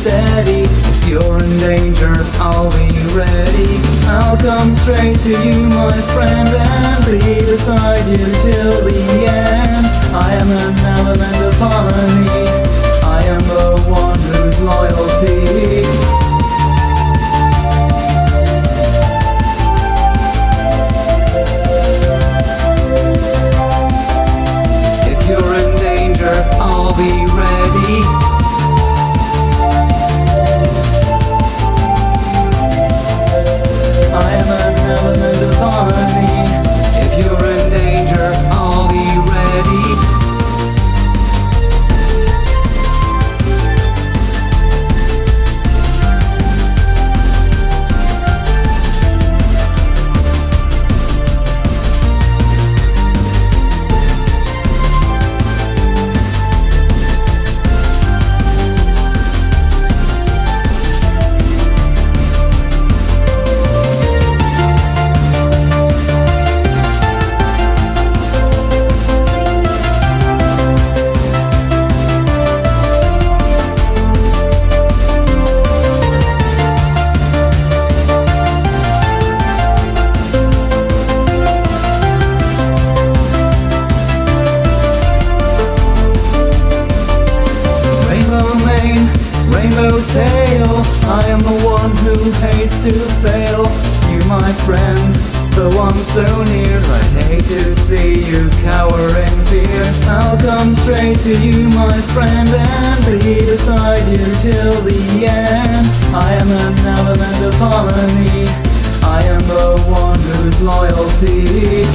steady. If you're in danger, I'll be ready. I'll come straight to you, my friend, and be beside you till the end. I am an element of harmony. I am the one whose loyalty. If you're in danger, I'll be ready. I am an element of harmony. If you're in danger, I'll be ready. Rainbow tail, I am the one who hates to fail. You, my friend, though I'm so near, I'd hate to see you cower in fear. I'll come straight to you, my friend, and be beside you till the end. I am an element of harmony. I am the one whose loyalty.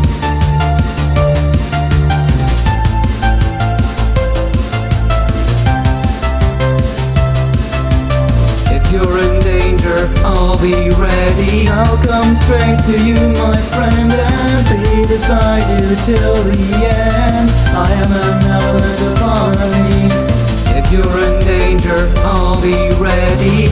If you're in danger, I'll be ready. I'll come straight to you, my friend, and be beside you till the end. I am an element of harmony. If you're in danger, I'll be ready.